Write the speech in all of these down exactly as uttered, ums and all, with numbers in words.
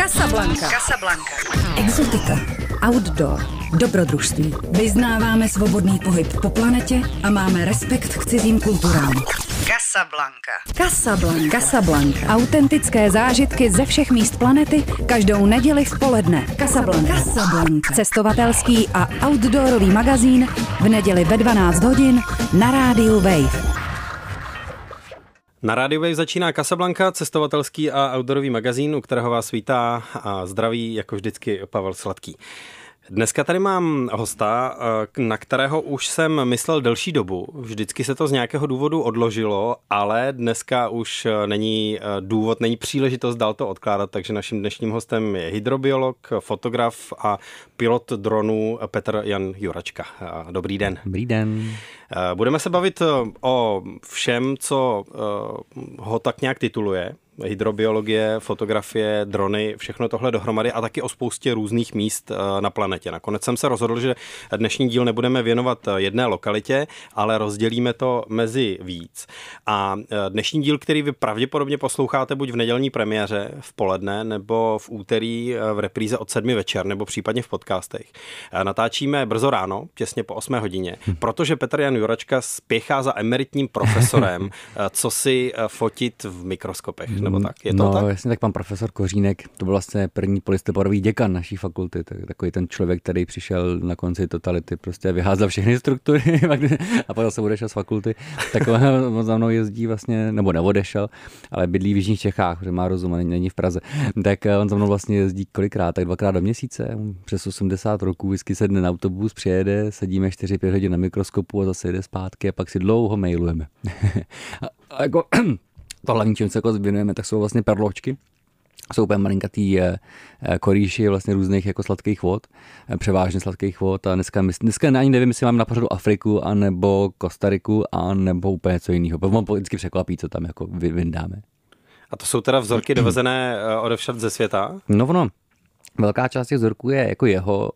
Casablanca. Casablanca. Exotika. Outdoor. Dobrodružství. Vyznáváme svobodný pohyb po planetě a máme respekt k cizím kulturám. Casablanca. Casablanca. Casablanca. Autentické zážitky ze všech míst planety každou neděli v poledne. Casablanca. Casablanca. Cestovatelský a outdoorový magazín v neděli ve dvanáct hodin na rádiu Wave. Na rádiu Wave začíná Casablanca, cestovatelský a outdoorový magazín, u kterého vás vítá a zdraví jako vždycky Pavel Sladký. Dneska tady mám hosta, na kterého už jsem myslel delší dobu. Vždycky se to z nějakého důvodu odložilo, ale dneska už není důvod, není příležitost dál to odkládat, takže naším dnešním hostem je hydrobiolog, fotograf a pilot dronů Petr Jan Juračka. Dobrý den. Dobrý den. Budeme se bavit o všem, co ho tak nějak tituluje. Hydrobiologie, fotografie, drony, všechno tohle dohromady a taky o spoustě různých míst na planetě. Nakonec jsem se rozhodl, že dnešní díl nebudeme věnovat jedné lokalitě, ale rozdělíme to mezi víc. A dnešní díl, který vy pravděpodobně posloucháte buď v nedělní premiéře v poledne, nebo v úterý v repríze od sedmi večer, nebo případně v podcastech, natáčíme brzo ráno, těsně po osmé hodině, protože Petr Jan Juračka spěchá za emeritním profesorem, co si fotit v mikroskopech. Nebo tak. Je to no, tak? jasně, tak pan profesor Kořínek, to byl vlastně první polistopadový děkan naší fakulty, tak, takový ten člověk, který přišel na konci totality, prostě vyházel všechny struktury a pak se odešel z fakulty, tak on za mnou jezdí vlastně, nebo neodešel, ale bydlí v jižních Čechách, protože má rozum a není v Praze, tak on za mnou vlastně jezdí kolikrát, tak dvakrát do měsíce, přes osmdesát roků, vždycky sedne na autobus, přijede, sedíme čtyři pět hodin na mikroskopu a zase jede zpátky a pak si dlouho mailujeme. a, a jako to hlavní, čím se jako věnujeme, tak jsou vlastně perločky. Jsou úplně malinkatý korýši vlastně různých jako sladkých vod, převážně sladkých vod a dneska, dneska ani nevím, jestli mám na pořadu Afriku, anebo Kostariku, anebo úplně něco jiného. On vždycky překvapí, co tam jako vyndáme. A to jsou teda vzorky dovezené odevšad ze světa? No ono. Velká část těch vzorků je jako jeho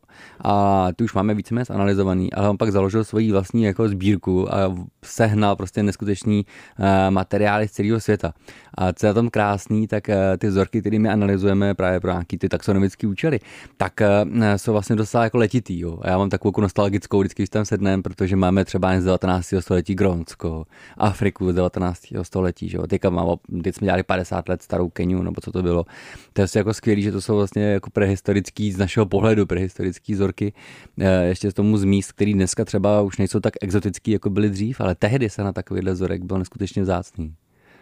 a ty už máme víceméně analyzovaný, ale on pak založil svoji vlastní jako sbírku a sehnal prostě neskutečný uh, materiály z celého světa. A co je tam krásný, tak uh, ty vzorky, které my analyzujeme právě pro nějaký ty taxonomické účely, tak uh, jsou vlastně docela jako letitý. Jo. A já mám takovou nostalgickou vždycky, když tam sednem, protože máme třeba z devatenáctého století Grónsko, Afriku z devatenáctého století. Že jo. Teďka mám, teď jsme dělali padesát let starou Keniu, nebo co to bylo. To je jako skvělý, že to jsou vlastně jako prehistorický, z našeho pohledu prehistorický vzorky, ještě z tomu z míst, který dneska třeba už nejsou tak exotický, jako byly dřív, ale tehdy se na takovýhle vzorek byl neskutečně vzácný.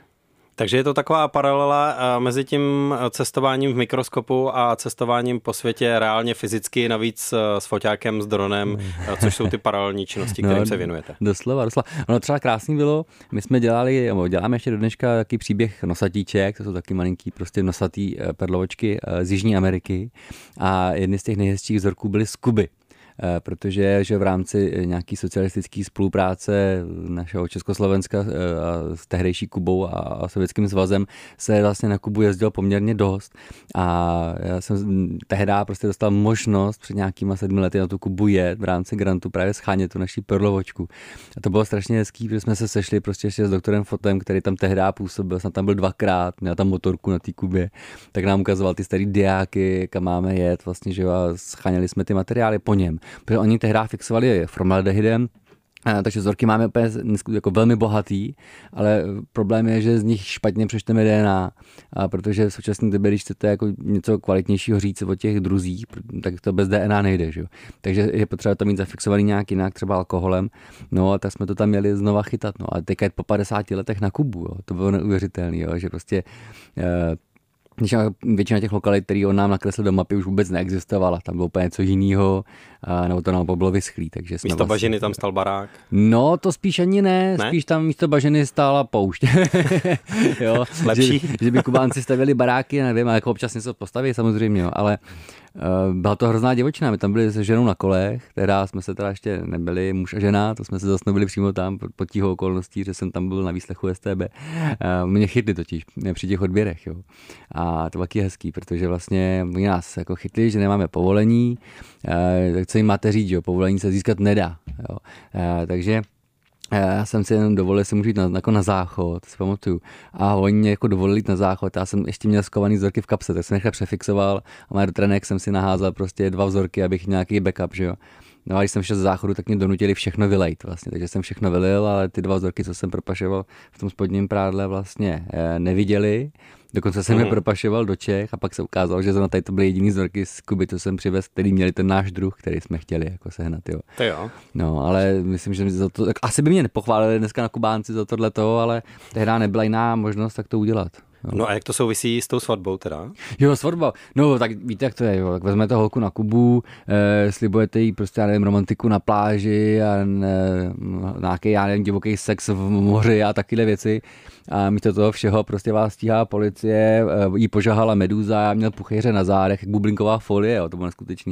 Takže je to taková paralela mezi tím cestováním v mikroskopu a cestováním po světě reálně fyzicky, navíc s foťákem, s dronem, což jsou ty paralelní činnosti, kterým no, se věnujete. Doslova, doslova. Ono třeba krásný bylo, my jsme dělali, nebo děláme ještě do dneška taký příběh nosatíček, to jsou taky malinký prostě nosatý perlovočky z Jižní Ameriky a jedny z těch nejhezčích vzorků byly z Kuby. Protože že v rámci nějaký socialistické spolupráce našeho Československa s tehdejší Kubou a Sovětským svazem se vlastně na Kubu jezdil poměrně dost a já jsem tehdy prostě dostal možnost před nějakýma sedmi lety na tu Kubu jet v rámci grantu právě schánět tu naší perlovočku. A to bylo strašně hezký, protože jsme se sešli prostě ještě s doktorem Fotem, který tam tehdy působil, jsem tam byl dvakrát, měl tam motorku na té Kubě, tak nám ukazoval ty starý diáky, kam máme jet vlastně, že a scháněli jsme ty materiály po něm. Protože oni tehdy fixovali formaldehydem, takže vzorky máme úplně jako velmi bohatý, ale problém je, že z nich špatně přečteme D N A, a protože v současné době, když chcete jako něco kvalitnějšího říct o těch druzích, tak to bez D N A nejde, že jo. Takže je potřeba to mít zafixovaný nějak jinak, třeba alkoholem, no a tak jsme to tam měli znova chytat, no a teďka je po padesáti letech na Kubu, jo. To bylo neuvěřitelné, jo, že prostě eh, většina těch lokalit, který on nám nakreslil do mapy, už vůbec neexistovala. Tam bylo úplně něco jiného, nebo to naopak bylo vyschlý. Takže místo vlastně... bažiny tam stal barák? No, to spíš ani ne. ne? Spíš tam místo bažiny stála poušť. Jo, lepší. Že, že by Kubánci stavěli baráky, nevím, ale jako občas něco postaví samozřejmě, jo, ale uh, byla to hrozná divočina. My tam byli se ženou na kolech, teda jsme se teda ještě nebyli muž a žena, to jsme se zasnubili přímo tam pod tíhou okolností, že jsem tam byl na výslechu S T B. Uh, mě chytli totiž při těch odběrech, jo. A to bylo taky hezký, protože vlastně oni nás jako chytli, že nemáme povolení, uh, tak co jim máte říct, jo, povolení se získat nedá, jo. Uh, takže Já jsem si jenom dovolil, že můžu jít na, jako na záchod, si pamatuju. A oni mě jako dovolili jít na záchod, já jsem ještě měl skovaný vzorky v kapse, tak jsem nechle přefixoval a má do trenek jsem si naházel prostě dva vzorky, abych měl nějaký backup, že jo. No a když jsem šel z záchodu, tak mě donutili všechno vylejt vlastně, takže jsem všechno vylil, ale ty dva vzorky, co jsem propašoval v tom spodním prádle, vlastně neviděli. Dokonce jsem mm. je propašoval do Čech a pak se ukázalo, že tady to byly jediný vzorky z Kuby, co jsem přivez, který měli ten náš druh, který jsme chtěli jako sehnat, jo. To jo. No, ale myslím, že za to, tak asi by mě nepochválili dneska na Kubánci za tohleto, ale tehdy nebyla jiná možnost tak to udělat. Jo. No a jak to souvisí s tou svatbou teda? Jo, svatba. No, tak víte, jak to je, jo. Tak vezmete holku na Kubu, eh, slibujete jí prostě, já nevím, romantiku na pláži a ne, nějaký, já nevím, divoký sex v moři a takovéhle věci. A místo toho všeho prostě vás stíhá policie, eh, jí požahala medúza, já měl puchejře na zádech, jak bublinková folie, jo, to bylo neskutečný.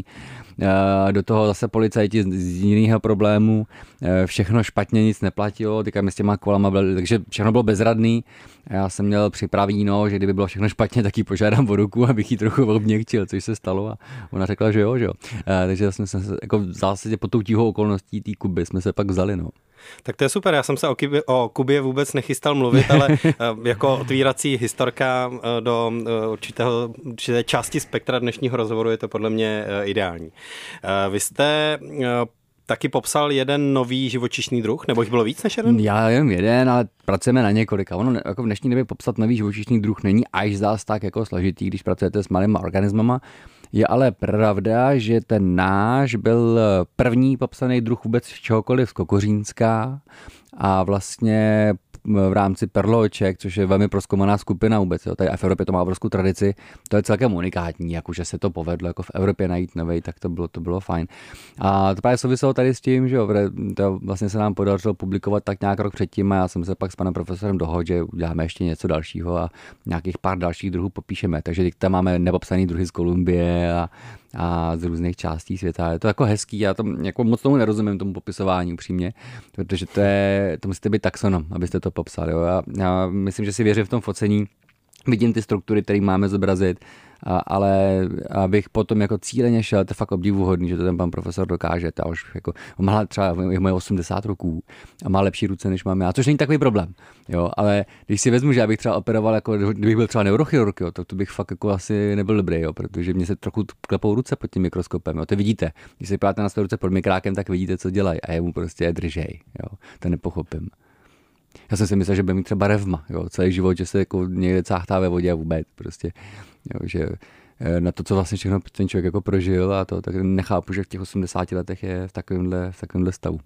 Eh, do toho zase policajti z, z jiného problému, eh, všechno špatně, nic neplatilo, teďka mi s těma kolama byl, takže všechno bylo bezradný. Já jsem měl připravený, no, že kdyby bylo všechno špatně, tak ji požádám o ruku, abych ji trochu obměkčil, což se stalo a ona řekla, že jo, že jo. E, takže jsme se jako v zásadě pod tou tíhou okolností té Kuby jsme se pak vzali, no. Tak to je super, já jsem se o, Kubě, o Kubě vůbec nechystal mluvit, ale jako otvírací historka do určitého, určité části spektra dnešního rozhovoru je to podle mě ideální. Vy jste taky popsal jeden nový živočišný druh, nebo jich bylo víc než jeden? Já jenom jeden, ale pracujeme na několika. Ono jako v dnešní době popsat nový živočišný druh není až zás tak jako složitý, když pracujete s malými organismama. Je ale pravda, že ten náš byl první popsaný druh vůbec čehokoliv z Kokořínska a vlastně v rámci perloček, což je velmi prozkoumaná skupina vůbec. Jo. Tady v Evropě to má obrovskou tradici, to je celkem unikátní, jakože se to povedlo jako v Evropě najít novej, tak to bylo, to bylo fajn. A to právě souviselo tady s tím, že jo, to vlastně se nám podařilo publikovat tak nějak rok předtím a já jsem se pak s panem profesorem dohodl, že uděláme ještě něco dalšího a nějakých pár dalších druhů popíšeme. Takže teď tam máme nepopsaný druhy z Kolumbie a a z různých částí světa. Je to jako hezký, já to jako moc tomu nerozumím, tomu popisování upřímně, protože to je, to musíte být taxonom, abyste to popsali. Jo. Já, já myslím, že si věřím v tom focení, vidím ty struktury, které máme zobrazit, a, ale abych potom jako cíleně šel, to je fakt obdivuhodný, že to ten pan profesor dokáže. To už jako, on má třeba je moje osmdesát roků a má lepší ruce, než mám já, což není takový problém. Jo, ale když si vezmu, že já bych třeba operoval, jako, kdybych byl třeba neurochirurg, jo, tak to bych fakt jako asi nebyl dobrý, jo, protože mě se trochu klepou ruce pod tím mikroskopem. Jo. To vidíte, když se podíváte na své ruce pod mikrákem, tak vidíte, co dělají a jemu prostě držej. Jo. To nepochopím. Já jsem si myslel, že bude mít třeba revma, jo, celý život, že se jako někde cáchtá ve vodě a vůbec prostě, jo, že na to, co vlastně všechno ten člověk jako prožil a to, tak nechápu, že v těch osmdesáti letech je v takovémhle, v takovémhle stavu.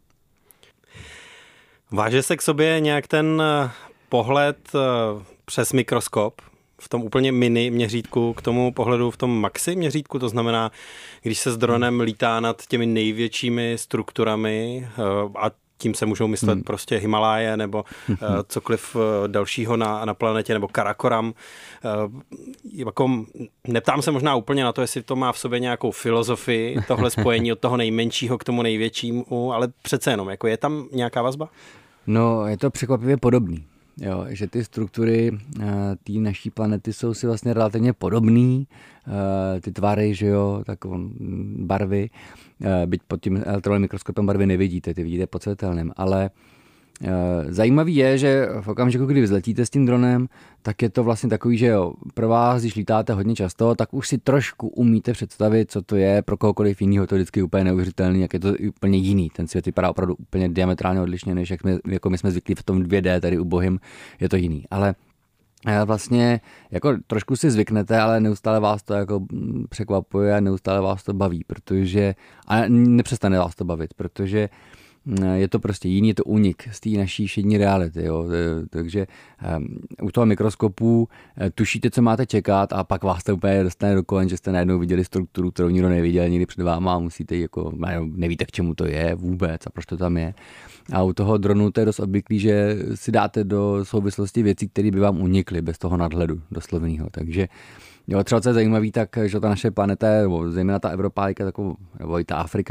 Váže se k sobě nějak ten pohled přes mikroskop v tom úplně mini měřítku k tomu pohledu v tom maxi měřítku, to znamená, když se s dronem lítá nad těmi největšími strukturami a tím se můžou myslet hmm. prostě Himaláje nebo uh, cokoliv dalšího na, na planetě, nebo Karakoram. Uh, jako, neptám se možná úplně na to, jestli to má v sobě nějakou filozofii, tohle spojení od toho nejmenšího k tomu největšímu, ale přece jenom, jako je tam nějaká vazba? No, je to překvapivě podobný. Jo, že ty struktury uh, té naší planety jsou si vlastně relativně podobný, uh, ty tvary, že jo, tak on, barvy, uh, byť pod tím elektronovým mikroskopem barvy nevidíte, ty vidíte pod světelným, ale uh, zajímavý je, že v okamžiku, kdy vzletíte s tím dronem, tak je to vlastně takový, že jo, pro vás, když lítáte hodně často, tak už si trošku umíte představit, co to je, pro kohokoliv jiného to vždycky úplně neuvěřitelný, jak je to úplně jiný. Ten svět vypadá opravdu úplně diametrálně odlišně, než jak my, jako my jsme zvyklí v tom dvě dé, tady u Bohym, je to jiný. Ale vlastně jako trošku si zvyknete, ale neustále vás to jako překvapuje a neustále vás to baví, protože a nepřestane vás to bavit, protože je to prostě jiný, je to únik z té naší všední reality. Jo. Takže um, u toho mikroskopu uh, tušíte, co máte čekat a pak vás to úplně dostane do kolen, že jste najednou viděli strukturu, kterou nikdo neviděl nikdy před váma a musíte jako, nevíte, k čemu to je vůbec a proč to tam je. A u toho dronu to je dost obvyklý, že si dáte do souvislosti věcí, které by vám unikly bez toho nadhledu doslovného. Takže jo, třeba co je zajímavý, tak že ta naše planeta, nebo zejména ta Evropa, takovou, nebo i ta Afrika,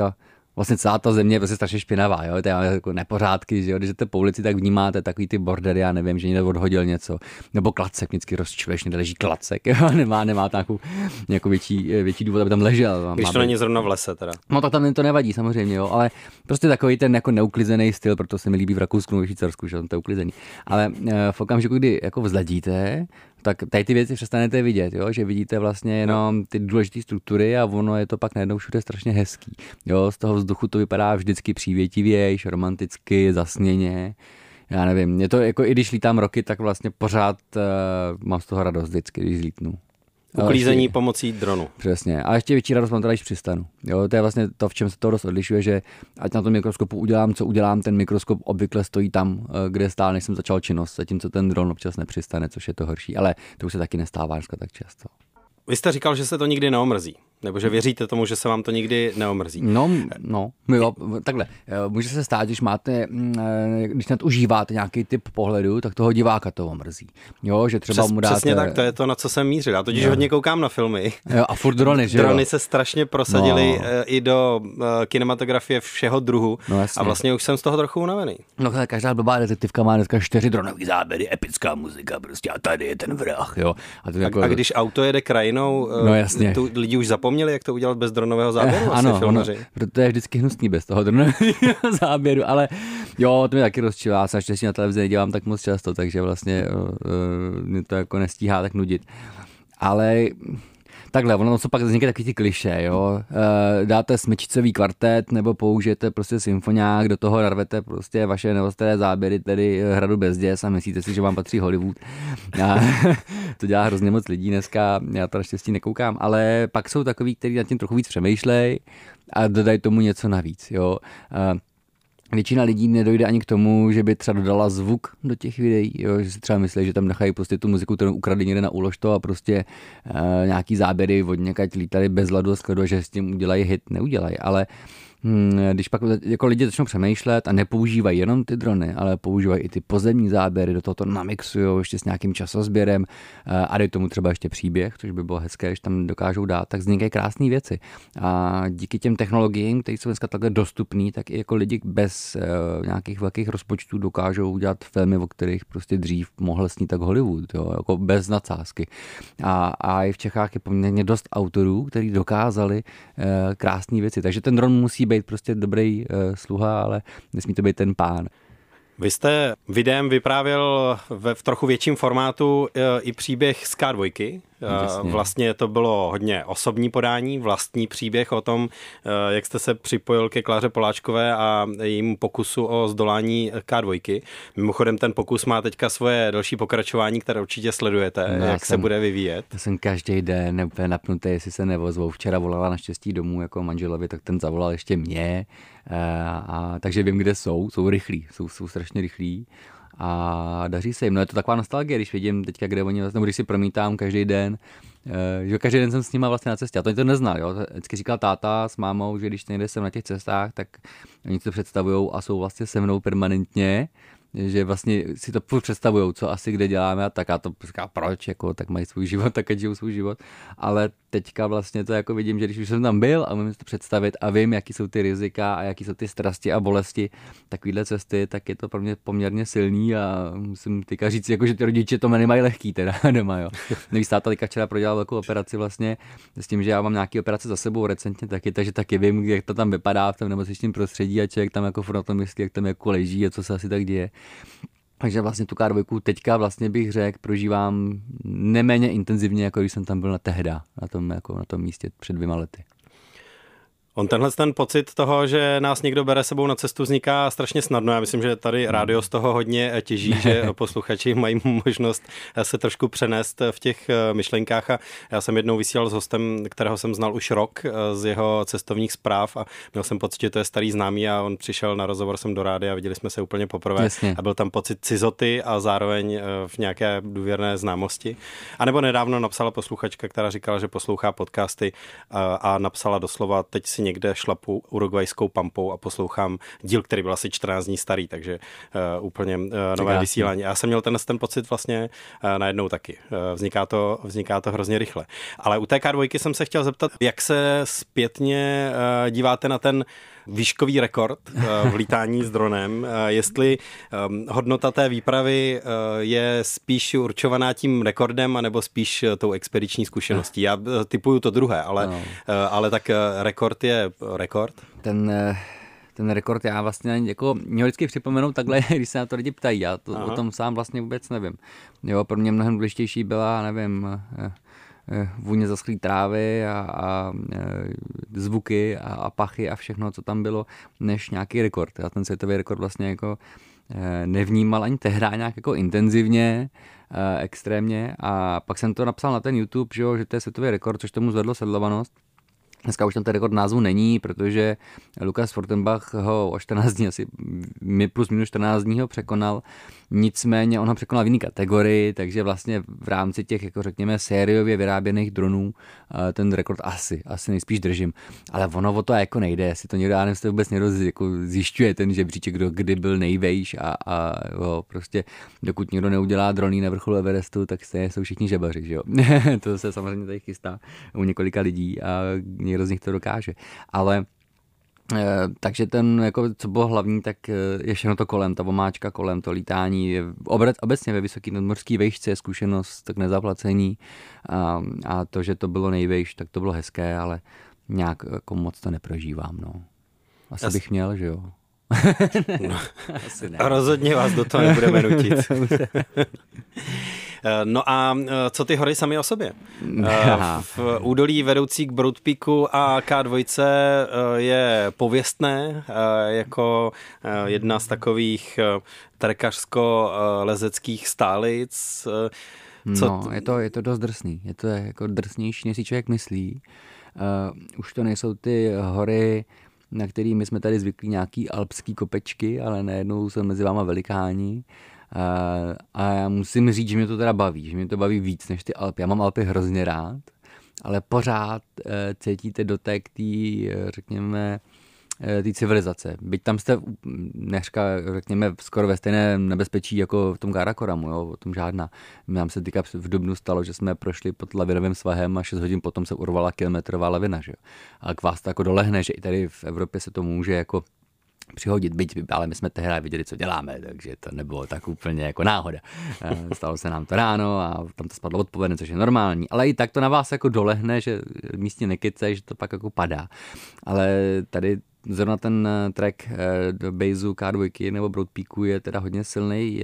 Vlastně celá ta země je prostě strašně špinavá, jo, to je jako nepořádky, že jo, když jdete po ulici, tak vnímáte takový ty bordery, já nevím, že někde odhodil něco, nebo klacek, vždycky rozčiluješ, někde leží klacek, jo, nemá, nemá takovou nějakou větší, větší důvod, aby tam ležel. Když to není zrovna v lese teda. No tak tam to nevadí samozřejmě, jo, ale prostě takový ten jako neuklizený styl, proto se mi líbí v Rakousku nebo Švýcarsku, že to je uklizený. Ale v okamžiku, kdy jako vzladíte, tak tady ty věci přestanete vidět, jo? Že vidíte vlastně jenom ty důležité struktury a ono je to pak najednou všude strašně hezký. Jo? Z toho vzduchu to vypadá vždycky přívětivějš, romanticky, zasněně. Já nevím, je to jako i když lítám roky, tak vlastně pořád uh, mám z toho radost vždycky, když zlítnu. Uklízení ještě, pomocí dronu. Přesně. A ještě větší radost mám teda, když přistanu. Jo, to je vlastně to, v čem se to dost odlišuje, že ať na tom mikroskopu udělám, co udělám, ten mikroskop obvykle stojí tam, kde stál, než jsem začal činnost, zatímco ten dron občas nepřistane, což je to horší, ale to už se taky nestává dneska tak často. Vy jste říkal, že se to nikdy neomrzí. Nebo že věříte tomu, že se vám to nikdy neomrzí. No, no, jo, takhle. Může se stát, když máte, když nadužíváte nějaký typ pohledu, tak toho diváka to omrzí. Jo, že třeba Přes, mu dáte... Přesně tak, to je to, na co jsem mířil. Já totiž jo. hodně koukám na filmy. Jo, a furt drony, že Drony jo? se strašně prosadily no. i do kinematografie všeho druhu. No, a vlastně už jsem z toho trochu unavený. No, každá blbá detektivka má dneska čtyři dronový záběry, epická muzika prostě a tady je ten vrah, jo. A, to jako... a, a když auto jede krajinou, no, jasně. Tu, lidi už zapomněli, jak to udělat bez dronového záběru, eh, asi ano, filmaři. Ano, protože je vždycky hnusný bez toho dronového záběru, ale jo, to mě taky rozčilá, já se naštěstí na televizi nedělám tak moc často, takže vlastně uh, uh, mě to jako nestíhá tak nudit. Ale takhle, ono co pak vznikají takový ty klišé, jo. E, dáte smyčicový kvartet nebo použijete prostě symfoniák, do toho narvete prostě vaše neostré záběry, tedy Hradu bez děs a myslíte si, že vám patří Hollywood. A to dělá hrozně moc lidí dneska, já to naštěstí nekoukám, ale pak jsou takový, kteří nad tím trochu víc přemýšlej a dodají tomu něco navíc, jo. E, Většina lidí nedojde ani k tomu, že by třeba dodala zvuk do těch videí, jo? Že si třeba myslí, že tam nechají prostě tu muziku, kterou ukradli někde na úložto a prostě e, nějaký záběry od někať lítali bez ladu a skladu, že s tím udělají hit, neudělají, ale když pak jako lidi začnou přemýšlet a nepoužívají jenom ty drony, ale používají i ty pozemní záběry, do toho to namixujou ještě s nějakým časozběrem a dají tomu třeba ještě příběh, což by bylo hezké, když tam dokážou dát, tak vznikají krásné věci. A díky těm technologiím, které jsou dneska takhle dostupné, tak i jako lidi bez uh, nějakých velkých rozpočtů dokážou udělat filmy, o kterých prostě dřív mohl snít tak Hollywood, jo, jako bez nadsázky. A, a i v Čechách je poměrně dost autorů, kteří dokázali uh, krásné věci. Takže ten dron musí být prostě dobrý uh, sluha, ale nesmí to být ten pán. Vy jste videem vyprávěl ve v trochu větším formátu e, i příběh z K dva. E, vlastně to bylo hodně osobní podání, vlastní příběh o tom, e, jak jste se připojil ke Kláře Poláčkové a jejímu pokusu o zdolání K dva. Mimochodem ten pokus má teďka svoje další pokračování, které určitě sledujete, no, jak jsem, se bude vyvíjet. Já jsem každý den úplně napnutý, jestli se nevozvou. Včera volala naštěstí domů jako manželovi, tak ten zavolal ještě mě. A, a, takže vím, kde jsou, jsou rychlí, jsou, jsou strašně rychlí a daří se jim. No je to taková nostalgie, když vidím teďka, kde oni, nebo když si promítám každý den, že každý den jsem s nima vlastně na cestě. A to oni to neznal, jo. Vždycky říkal táta s mámou, že když někde jsem na těch cestách, tak oni to představujou a jsou vlastně se mnou permanentně, že vlastně si to představujou, co asi kde děláme a tak a to říká proč, jako, tak mají svůj život, tak ať žijou svůj život, ale teďka vlastně to jako vidím, že když už jsem tam byl a můžu si to představit a vím, jaký jsou ty rizika a jaký jsou ty strasti a bolesti takovýhle cesty, tak je to pro mě poměrně silný a musím teďka říct, jako, že ty rodiče to nemají lehký teda doma, jo. Nevíš, táta teďka včera prodělal velkou operaci vlastně s tím, že já mám nějaký operace za sebou recentně taky, takže taky vím, jak to tam vypadá v tom nemocničním prostředí a člověk tam jako furt na tom myslí, jak tam jako leží a co se asi tak děje. Takže vlastně tu K dva teďka vlastně bych řekl, prožívám neméně intenzivně, jako když jsem tam byl na tehda, na tom, jako na tom místě před dvěma lety. On tenhle ten pocit toho, že nás někdo bere sebou na cestu, vzniká strašně snadno. Já myslím, že tady rádio z toho hodně těží, že posluchači mají možnost se trošku přenést v těch myšlenkách. A já jsem jednou vysílal s hostem, kterého jsem znal už rok z jeho cestovních zpráv a měl jsem pocit, že to je starý známý a on přišel na rozhovor sem do rádia a viděli jsme se úplně poprvé. Jasně. A byl tam pocit cizoty a zároveň v nějaké důvěrné známosti. A nebo nedávno napsala posluchačka, která říkala, že poslouchá podcasty a napsala doslova, teď si někde šlapu urugvajskou pampou a poslouchám díl, který byl asi čtrnáct dní starý, takže uh, úplně uh, nové vysílání. Já jsem měl ten, ten pocit vlastně uh, najednou taky. Uh, vzniká, to, vzniká to hrozně rychle. Ale u té K dva jsem se chtěl zeptat, jak se zpětně uh, díváte na ten výškový rekord v lítání s dronem. Jestli hodnota té výpravy je spíš určovaná tím rekordem, anebo spíš tou expediční zkušeností. Já typuju to druhé, ale, no. ale tak rekord je rekord. Ten... Ten rekord já vlastně jako mě vždycky připomenu takhle, když se na to lidi ptají, já to, o tom sám vlastně vůbec nevím. Jo, pro mě mnohem důležitější byla, nevím, vůně zaschlý trávy a, a zvuky a, a pachy a všechno, co tam bylo, než nějaký rekord. Já ten světový rekord vlastně jako nevnímal ani tehdy nějak jako intenzivně, extrémně a pak jsem to napsal na ten YouTube, že, jo, že to je světový rekord, což tomu zvedlo sledovanost. Dneska už tam ten rekord názvu není, protože Lukas Fortenbach ho o čtrnáct dní, asi plus minus čtrnáct dní ho překonal. Nicméně on ho překonal v jiné kategorii, takže vlastně v rámci těch, jako řekněme, sériově vyráběných dronů ten rekord asi, asi nejspíš držím. Ale ono o to jako nejde, jestli to někdo, já nevím, jestli vůbec někdo jako zjišťuje ten žebříček, kdo kdy byl nejvejš a, a jo, prostě dokud někdo neudělá droný na vrcholu Everestu, tak stejně jsou všichni žebaři, že jo. To se samozřejmě tady chystá u několika lidí a někdo z nich to dokáže. Ale takže ten, jako, co bylo hlavní, tak je všechno to kolem, ta omáčka kolem, to lítání. Obecně ve vysoký nadmořský vejšce je zkušenost tak nezaplacení a, a to, že to bylo nejvejš, tak to bylo hezké, ale nějak jako moc to neprožívám. No. Asi As... bych měl, že jo. No. Asi ne. Rozhodně vás do toho nebudeme nutit. No a co ty hory sami o sobě? V údolí vedoucí k Broad Peaku a K dva je pověstné jako jedna z takových trekařsko-lezeckých stálic. Co no, t... je to, je to dost drsný. Je to jako drsnější, než si člověk myslí. Uh, už to nejsou ty hory, na který my jsme tady zvyklí nějaký alpský kopečky, ale najednou jsou mezi váma velikáni. Uh, a já musím říct, že mě to teda baví, že mě to baví víc než ty Alpy. Já mám Alpy hrozně rád, ale pořád uh, cítíte dotek té, uh, řekněme, uh, té civilizace. Byť tam jste dneska, řekněme, skoro ve stejné nebezpečí jako v tom Karakoramu, jo, o tom žádná. Nám se týká v Dubnu stalo, že jsme prošli pod lavinovým svahem a šest hodin potom se urvala kilometrová lavina, že jo. A k vás to jako dolehne, že i tady v Evropě se to může jako přihodit, byť, ale my jsme tehdy viděli, co děláme, takže to nebylo tak úplně jako náhoda. Stalo se nám to ráno a tam to spadlo odpoledne, což je normální, ale i tak to na vás jako dolehne, že místně nekece, že to pak jako padá. Ale tady zrovna ten track do baseu K dva nebo Broad Peaku je teda hodně silný.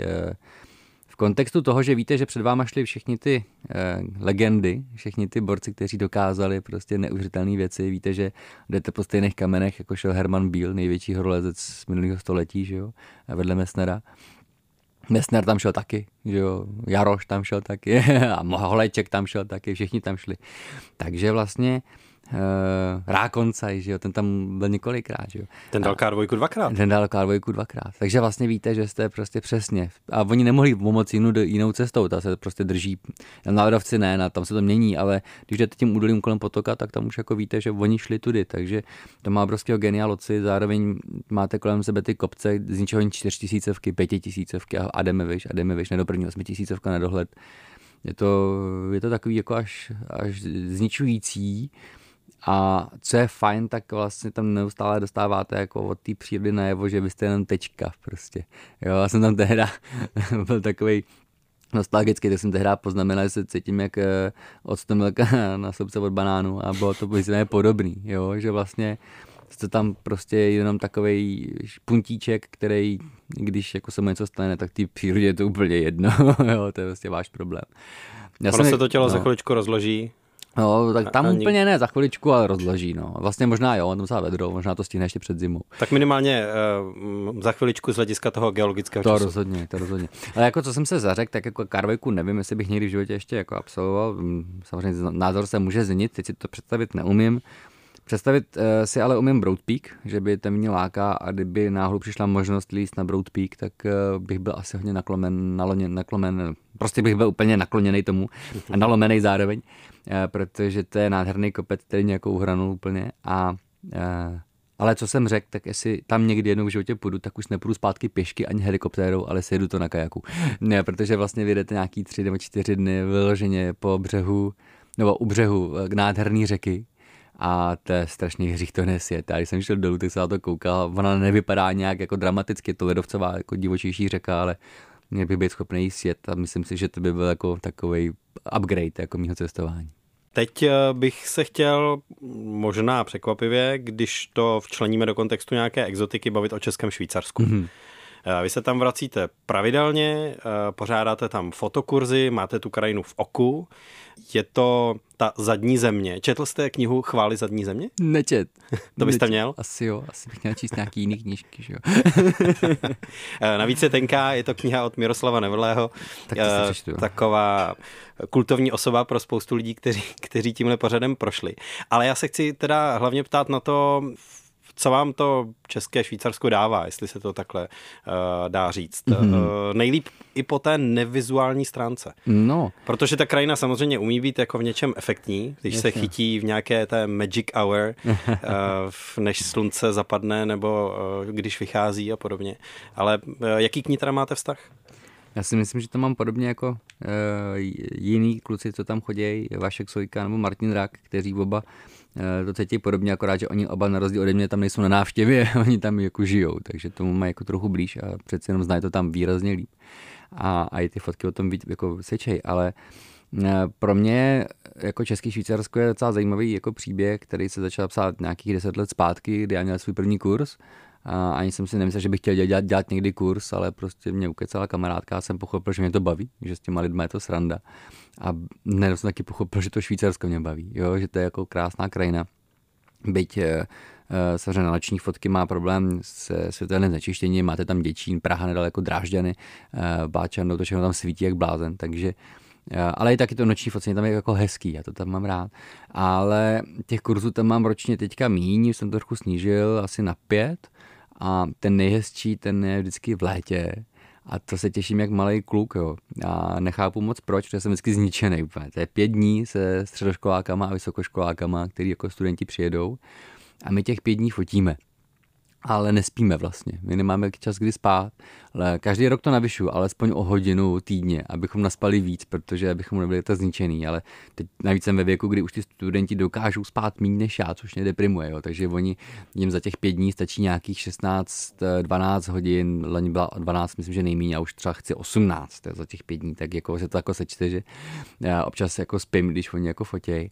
V kontextu toho, že víte, že před váma šly všechny ty eh, legendy, všechny ty borci, kteří dokázali prostě neuvěřitelné věci, víte, že jdete po stejných kamenech, jako šel Herman Biel, největší horolezec z minulého století, že jo, vedle Messnera. Messner tam šel taky, že jo, Jaroš tam šel taky a Holeček tam šel taky, všichni tam šli. Takže vlastně Uh, Rákoncaj, že jo, ten tam byl několikrát, že jo. Ten dal K dva dvakrát. Ten dal K dva dvakrát. Takže vlastně víte, že jste prostě přesně. A oni nemohli pomoci jinou, jinou cestou, ta se prostě drží. Na ledovci ne, na, tam se to mění, ale když jdete tím údolím kolem potoka, tak tam už jako víte, že oni šli tudy, takže to má obrovského genialoci, zároveň máte kolem sebe ty kopce, z ničeho čtyřtisícovky, pětitisícovky a jdeme vyš, a jdeme vyš, ne do první osmitisícovka na dohled. Je to, je to takový jako až, až zničující. A co je fajn, tak vlastně tam neustále dostáváte jako od té přírody najevo, že vy jste jenom tečka prostě. Jo, já jsem tam tehda byl takovej nostalgický, tak jsem tehdy poznamenal, že se cítím jak octomilka na sloupce od banánu a bylo to víceméně podobný, jo, že vlastně jste tam prostě jenom takovej puntíček, který, když jako se mu něco stane, tak té přírodě je to úplně jedno, jo, to je vlastně váš problém. Já ono jsem, se to tělo no. za chviličku rozloží. No, tak tam a, a úplně ne, za chviličku, ale rozloží, no. Vlastně možná jo, tam se vedro, možná to stihne ještě před zimou. Tak minimálně uh, za chviličku z hlediska toho geologického to času. To rozhodně, to rozhodně. Ale jako co jsem se zařekl, tak jako K dva nevím, jestli bych někdy v životě ještě jako absolvoval. Samozřejmě názor se může změnit, teď si to představit neumím. Představit uh, si ale umím Broad Peak, že by to mě láká a kdyby náhodou přišla možnost líst na Broad Peak, tak uh, bych byl asi hodně naklomen, naloněn, naklomen, prostě bych byl úplně nakloněný tomu a nalomený zároveň, uh, protože to je nádherný kopec, který nějakou hranu úplně a uh, ale co jsem řekl, tak jestli tam někdy jednou v životě půjdu, tak už nepůjdu zpátky pěšky ani helikoptérou, ale sjedu to na kajaku. Ne, protože vlastně vyjedete nějaký tři nebo čtyři dny vyloženě po břehu, nebo u břehu k nádherný řeky. a to je strašný hřích to nesjet. A když jsem šel dolů, tak se na to koukal, ona nevypadá nějak jako dramaticky, je to ledovcová jako divočejší řeka, ale měl bych být schopný jí sjet a myslím si, že to by byl jako takovej upgrade jako mýho cestování. Teď bych se chtěl možná překvapivě, když to včleníme do kontextu nějaké exotiky, bavit o českém Švýcarsku. Mm-hmm. Vy se tam vracíte pravidelně, pořádáte tam fotokurzy, máte tu krajinu v oku. Je to ta zadní země. Četl jste knihu Chvály zadní země? Nečet. To byste měl? Asi jo, asi bych měl číst nějaký jiný knížky, že jo. Navíc je tenká, je to kniha od Miroslava Nevrlého. Tak to si přečtu. Taková kultovní osoba pro spoustu lidí, kteří, kteří tímhle pořadem prošli. Ale já se chci teda hlavně ptát na to, co vám to české Švýcarsko dává, jestli se to takhle uh, dá říct. Mm-hmm. Uh, nejlíp i po té nevizuální stránce. No. Protože ta krajina samozřejmě umí být jako v něčem efektní, když Jasně. se chytí v nějaké té magic hour, uh, než slunce zapadne nebo uh, když vychází a podobně. Ale uh, jaký k ní teda máte vztah? Já si myslím, že to mám podobně jako uh, jiný kluci, co tam chodí, Vašek Sojka nebo Martin Rak, kteří oba uh, to cítí podobně, akorát, že oni oba na rozdíl ode mě tam nejsou na návštěvě, oni tam jako žijou, takže tomu mají jako trochu blíž a přeci jenom znají to tam výrazně líp. A, a i ty fotky o tom vid, jako sečej, ale uh, pro mě jako český Švýcarsko je docela zajímavý jako příběh, který se začal psát nějakých deset let zpátky, kdy já měl svůj první kurz. A ani jsem si nemyslel, že bych chtěl dělat, dělat někdy kurz, ale prostě mě ukecala kamarádka a jsem pochopil, že mě to baví, že s těma lidma je to sranda. A hned jsem taky pochopil, že to Švýcarsko mě baví, jo? Že to je jako krásná krajina. Byť e, samozřejmě naleční fotky má problém se světelným znečištěním, máte tam Děčín, Praha nedaleko Drážďany, e, Báčano, to všechno tam svítí jak blázen, takže ale i taky to noční focení tam je jako hezký, já to tam mám rád. Ale těch kurzů tam mám ročně teďka míň, jsem to trochu snížil asi na pět a ten nejhezčí, ten je vždycky v létě a to se těším jak malej kluk, jo. A nechápu moc proč, protože jsem vždycky zničený úplně. To je pět dní se středoškolákama a vysokoškolákama, který jako studenti přijedou a my těch pět dní fotíme. Ale nespíme vlastně. My nemáme čas kdy spát. Ale každý rok to navyšuju, alespoň o hodinu týdně, abychom naspali víc, protože abychom nebyli tak zničený. Ale teď navíc jsem ve věku, kdy už ty studenti dokážou spát méně než já, což mě deprimuje. Jo. Takže oni jim za těch pět dní stačí nějakých šestnáct dvanáct hodin. Loni byla dvanáct, myslím, že nejméně, a už třeba chci osmnáct za těch pět dní. Tak jako se to jako sečte, že já občas jako spím, když oni jako fotěj.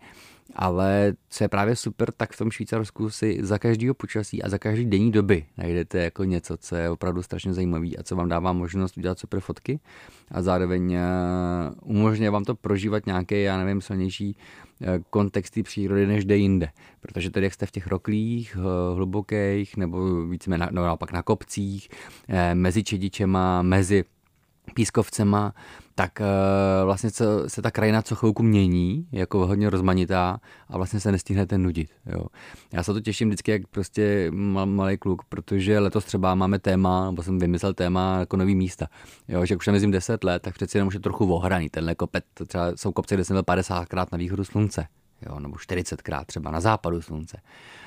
Ale co je právě super, tak v tom Švýcarsku si za každého počasí a za každý denní doby najdete jako něco, co je opravdu strašně zajímavý a co vám dává možnost udělat super fotky a zároveň umožňuje vám to prožívat nějaké, já nevím, silnější kontexty přírody než kde jinde. Protože tady, jak jste v těch roklích hlubokých nebo více na, no, naopak na kopcích, mezi čedičema, mezi pískovcema, tak vlastně co, se ta krajina co chvilku mění, jako hodně rozmanitá a vlastně se nestihnete nudit. Jo. Já se to těším vždycky jak prostě mal, malý kluk, protože letos třeba máme téma, nebo jsem vymyslel téma jako nový místa. Jo, že už tam jezdím deset let, tak přeci jenom už je trochu ohraný. Tenhle kopec, to třeba jsou kopce, kde jsem byl padesátkrát na východu slunce, jo, nebo čtyřicetkrát třeba na západu slunce.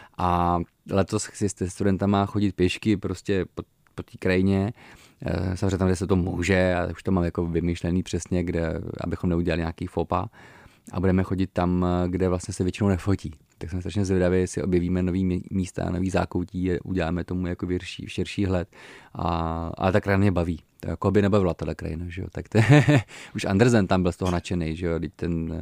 A letos chci s studentama chodit pěšky prostě po, po té krajině, samozřejmě tam, kde se to může, a už to mám jako vymyšlený přesně, kde, abychom neudělali nějaký fopa a budeme chodit tam, kde vlastně se většinou nefotí. Tak jsem strašně zvědavý, jestli objevíme nový místa, nový zákoutí, uděláme tomu jako věrší, širší hled a, a ta krajina mě baví. To jako by nebavila ta krajina, že jo. Tak to, už Andersen tam byl z toho nadšenej, že jo, když ten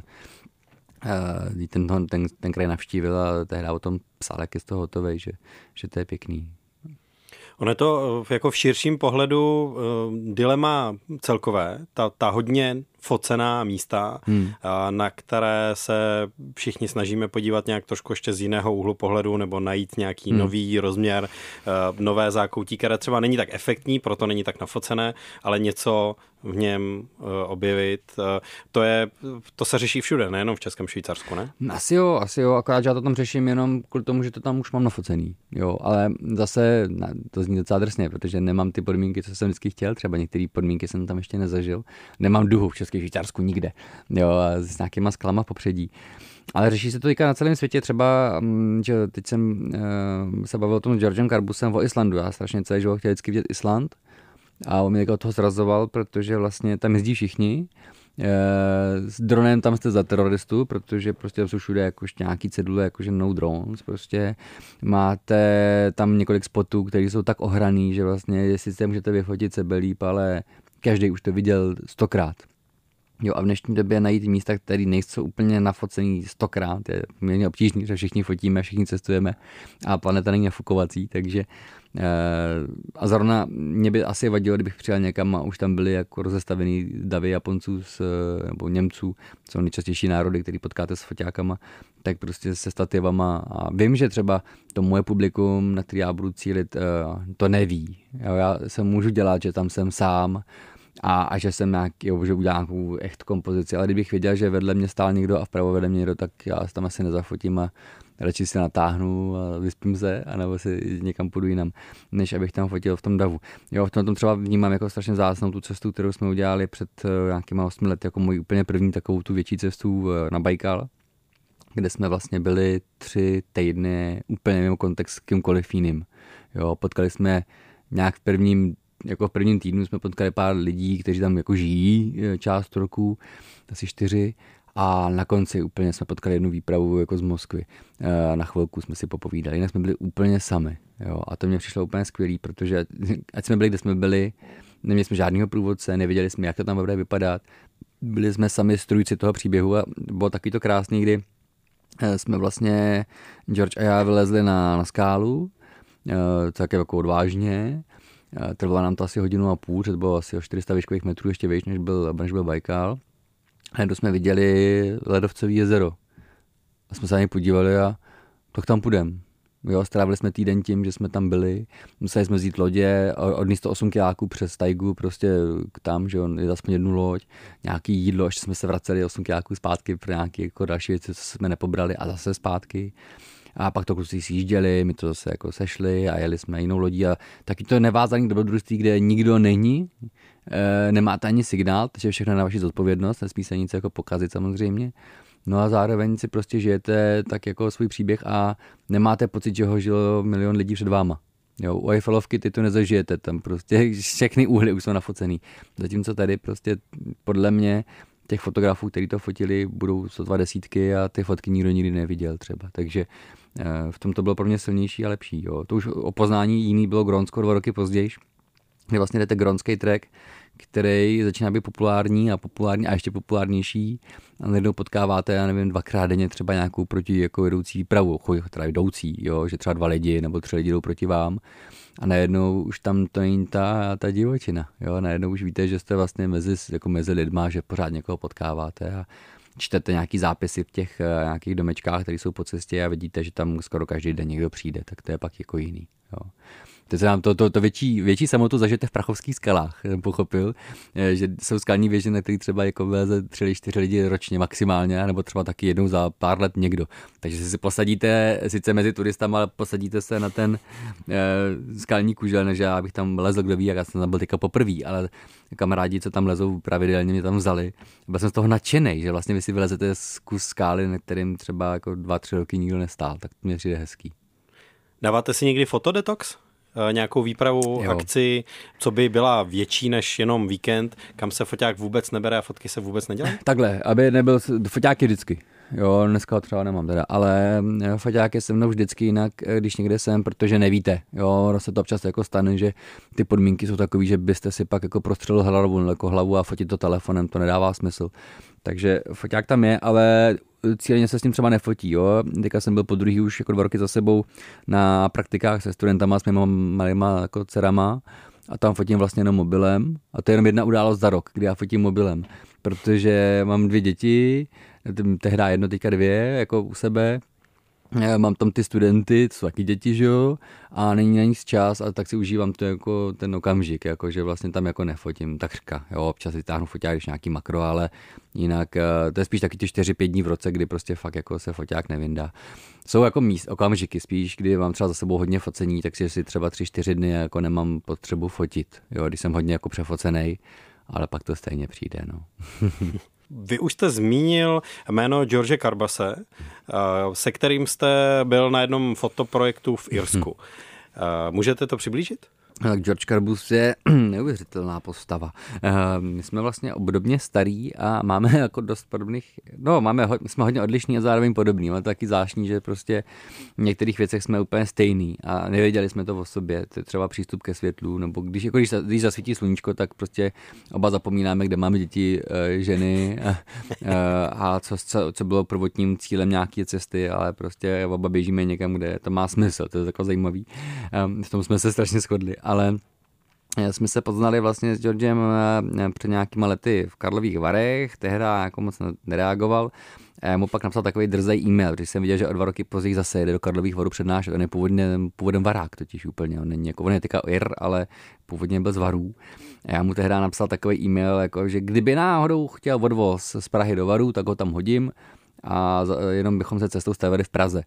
uh, ten, ten, ten, ten kraj navštívil a tehdy o tom psal, jak je z toho hotovej, že, že to je pěkný. Ono je to jako v širším pohledu uh, dilema celkové, ta, ta hodně focená místa, hmm. na které se všichni snažíme podívat nějak trošku ještě z jiného úhlu pohledu nebo najít nějaký hmm. nový rozměr, nové zákoutí, které třeba není tak efektní, proto není tak nafocené, ale něco v něm objevit. To je, to se řeší všude, nejenom v Českém Švýcarsku, ne? Asi jo, asi jo, akorát, že já to tam řeším jenom kvůli tomu, že to tam už mám nafocený, jo, ale zase to zní docela drsně, protože nemám ty podmínky, co jsem vždycky chtěl, třeba některé podmínky jsem tam ještě nezažil, nemám duhu v Českém Švýcarsku nikde, jo, s nějakýma sklama v popředí. Ale řeší se to teďka na celém světě, třeba, že teď jsem uh, se bavil o tom s Georgem Carbusem o Islandu, já strašně celý život chtěl vždycky vidět Island a on mě od toho zrazoval, protože vlastně tam jezdí všichni S dronem tam jste za teroristu, protože prostě jsou všude jakož nějaký cedule, jakože no drones, prostě máte tam několik spotů, které jsou tak ohraný, že vlastně jestli se můžete vyfotit sebe líp, ale každý už to viděl stokrát. Jo, a v dnešní době najít místa, které nejsou úplně nafocený stokrát, je poměrně obtížný, že všichni fotíme, všichni cestujeme a planeta není nafukovací, takže a zrovna mě by asi vadilo, kdybych přijel někam a už tam byly jako rozestavený davy Japonců s, nebo Němců, jsou nejčastější národy, který potkáte s foťákama, tak prostě se stativama a vím, že třeba to moje publikum, na který já budu cílit, to neví. Já se můžu dělat, že tam jsem sám a, a že jsem nějaký, že udělám nějakou echt kompozici, ale kdybych věděl, že vedle mě stál někdo a vpravo vedle mě někdo, tak já se tam asi nezafotím a radši si natáhnu a vyspím se, anebo si někam půjdu jinam, než abych tam fotil v tom davu. Jo, v tom, tom třeba vnímám jako strašně vzácnou tu cestu, kterou jsme udělali před nějakýma osmi lety, jako můj úplně první takovou tu větší cestu na Bajkal, kde jsme vlastně byli tři týdny úplně mimo kontext s kýmkoliv jiným. Jo, potkali jsme nějak v prvním jako v prvním týdnu jsme potkali pár lidí, kteří tam jako žijí část roku, asi čtyři, a na konci úplně jsme potkali jednu výpravu jako z Moskvy. Na chvilku jsme si popovídali, jinak jsme byli úplně sami. Jo? A to mě přišlo úplně skvělý, protože ať jsme byli, kde jsme byli, neměli jsme žádného průvodce, nevěděli jsme, jak to tam bude vypadat. Byli jsme sami strůjci toho příběhu a bylo taky to krásný, kdy jsme vlastně, George a já, vylezli na, na skálu, tak jako odvážně. Trvalo nám to asi hodinu a půl, to bylo asi o čtyři sta výškových metrů ještě výš, než byl, než byl Bajkal. A hned jsme viděli ledovcový jezero. A jsme se na něj podívali a tak tam půjdem. Jo, strávili jsme týden tím, že jsme tam byli. Museli jsme vzít lodě, odníst to osm kiláků přes tajgu, prostě tam, že on je aspoň jednu loď, nějaký jídlo, až jsme se vraceli osm kiláků zpátky pro nějaké jako další věci, co jsme nepobrali, a zase zpátky. A pak to kluci sjížděli, my to zase jako sešli a jeli jsme jinou lodí a taky to je nevázaný dobrodružství, kde nikdo není, e, nemáte ani signál, takže všechno je na vaši zodpovědnost, nesmí se nic jako pokazit samozřejmě. No a zároveň si prostě žijete tak jako svůj příběh a nemáte pocit, že ho žilo milion lidí před váma. Jo, u Eiffelovky ty to nezažijete, tam prostě všechny úhly už jsou nafocený. Zatímco tady prostě podle mě těch fotografů, kteří to fotili, budou sotva desítky a ty fotky nikdo nikdy neviděl třeba. Takže v tom to bylo pro mě silnější a lepší. Jo. To už o poznání jiný bylo Grónsko dva roky později, kde vlastně jdete grónský track, který začíná být populární a populární a ještě populárnější a najednou potkáváte, já nevím, dvakrát denně třeba nějakou proti jako jedoucí výpravu, teda jdoucí, jo, že třeba dva lidi nebo tři lidi jdou proti vám a najednou už tam to není ta, ta divočina, jo, najednou už víte, že jste vlastně mezi, jako mezi lidma, že pořád někoho potkáváte a čtete nějaký zápisy v těch nějakých domečkách, které jsou po cestě a vidíte, že tam skoro každý den někdo přijde, tak to je pak jako jiný, jo. Teď se nám to, to, to větší, větší samotu zažijete v Prachovských skalách, jsem pochopil, že jsou skalní věže, na kterých třeba jako vyleze tři, čtyři lidi ročně maximálně, nebo třeba taky jednou za pár let někdo. Takže si posadíte, sice mezi turistama, ale posadíte se na ten e, skalní kužel, než já bych tam lezl, kdo ví, jak já jsem tam byl teďka poprvý, ale kamarádi, co tam lezou pravidelně, mě tam vzali. Byl jsem z toho nadšenej, že vlastně vy si vylezete z kus skály, na kterým třeba jako dva, tři roky nikdo nestál, tak to mě přijde hezký. Dáváte si někdy fotodetox? Nějakou výpravu, jo. Akci, co by byla větší než jenom víkend, kam se foťák vůbec nebere a fotky se vůbec nedělají? Takhle, aby nebyl, foťáky vždycky. Jo, dneska třeba nemám teda, ale foťák je se mnou vždycky jinak, když někde jsem, protože nevíte. Jo, se to občas jako stane, že ty podmínky jsou takový, že byste si pak jako prostřelil hlavu, jako hlavu a fotit to telefonem, to nedává smysl. Takže foťák tam je, ale cíleně se s tím třeba nefotí. Jo. Teďka jsem byl po druhý už jako dva roky za sebou na praktikách se studentama, s mýma malýma jako dcerama a tam fotím vlastně jenom mobilem a to je jenom jedna událost za rok, kdy já fotím mobilem, protože mám dvě děti, tehdy jedno, teďka dvě, jako u sebe. Mám tam ty studenty, to jsou taky děti, že jo, a není na nic čas, a tak si užívám to jako ten okamžik, jako že vlastně tam jako nefotím takřka, jo, občas si táhnu foťák, když nějaký makro, ale jinak to je spíš taky ty čtyři pět dní v roce, kdy prostě fakt jako se foťák nevyndá. Jsou jako míst, okamžiky spíš, kdy mám třeba za sebou hodně focení, tak si třeba tři čtyři dny jako nemám potřebu fotit, jo, když jsem hodně jako přefocenej, ale pak to stejně přijde, no. Vy už jste zmínil jméno George Carbase, se kterým jste byl na jednom fotoprojektu v Irsku. Můžete to přiblížit? Tak George Carbus je neuvěřitelná postava. My jsme vlastně obdobně starý a máme jako dost podobných, no máme, my jsme hodně odlišní a zároveň podobný, ale to taky zvláštní, že prostě v některých věcech jsme úplně stejný a nevěděli jsme to o sobě, to je třeba přístup ke světlu, nebo když, jako když, když zasvítí sluníčko, tak prostě oba zapomínáme, kde máme děti, ženy a, a co, co, co bylo prvotním cílem nějaké cesty, ale prostě oba běžíme někam, kde to má smysl, to je takový zajímavý. V tom jsme se strašně shodli. Ale jsme se poznali vlastně s Georgem před nějakýma lety v Karlových Varech, tehda jako moc nereagoval. Já mu pak napsal takový drzej e-mail, protože jsem viděl, že o dva roky později zase jede do Karlových Varů přednášet. On je původně, původem Varák totiž úplně, on není jako, on je teďka Ir, ale původně byl z Varů. A já mu tehda napsal takový e-mail, jako, že kdyby náhodou chtěl odvoz z Prahy do Varů, tak ho tam hodím a jenom bychom se cestou stavili v Praze.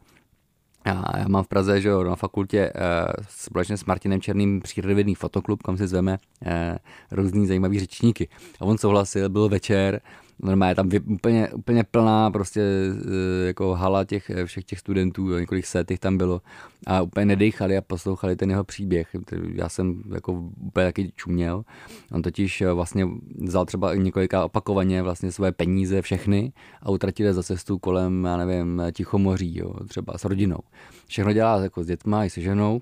Já, já mám v Praze, že jo, na fakultě eh, společně s Martinem Černým přírodovědný fotoklub, kam si zveme eh, různý zajímavý řečníky. A on souhlasil, byl večer, normálně tam vy, úplně, úplně plná prostě eh, jako hala těch všech těch studentů, několik set jich tam bylo a úplně nedýchali a poslouchali ten jeho příběh. Já jsem jako úplně taky čuměl. On totiž vlastně vzal třeba několika opakovaně vlastně svoje peníze všechny a utratil za cestu kolem, já nevím, Tichomoří, jo, třeba s rodinou. Všechno dělá jako s dětma i se ženou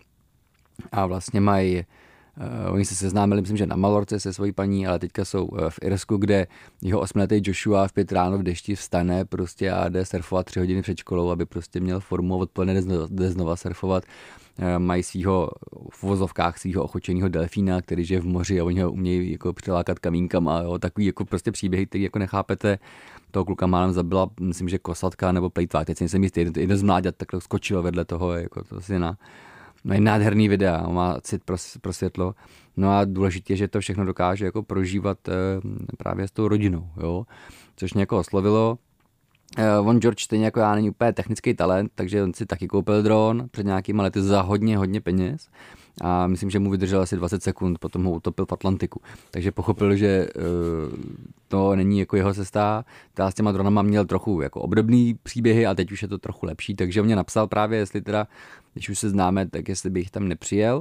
a vlastně mají, uh, oni se seznámili, myslím, že na Malorce se svojí paní, ale teďka jsou uh, v Irsku, kde jeho osmiletý Joshua v pět ráno v dešti vstane prostě a jde surfovat tři hodiny před školou, aby prostě měl formu a odpoledne jde znova, jde znova surfovat. Uh, mají svýho v vozovkách svýho ochočeného delfína, který žije v moři a oni ho umějí jako přilákat kamínkama, jo, takový jako prostě příběhy, který jako nechápete. Toho kluka málem zabila, myslím, že kosatka nebo plejtvák, teď jsem jistý, jeden z mláďat takhle skočilo vedle toho, jako to syna. No je nádherný videa, má cit pro, pro světlo. No a důležitě je, že to všechno dokáže jako prožívat eh, právě s tou rodinou, jo. Což mě jako oslovilo. Eh, on George stejně jako já není úplně technický talent, takže on si taky koupil dron před nějakýma lety za hodně, hodně peněz. A myslím, že mu vydržel asi dvacet sekund, potom ho utopil v Atlantiku. Takže pochopil, že uh, to není jako jeho cesta. Já s těma dronama měl trochu jako obdobný příběhy a teď už je to trochu lepší, takže on mě napsal právě, jestli teda, když už se známe, tak jestli bych tam nepřijel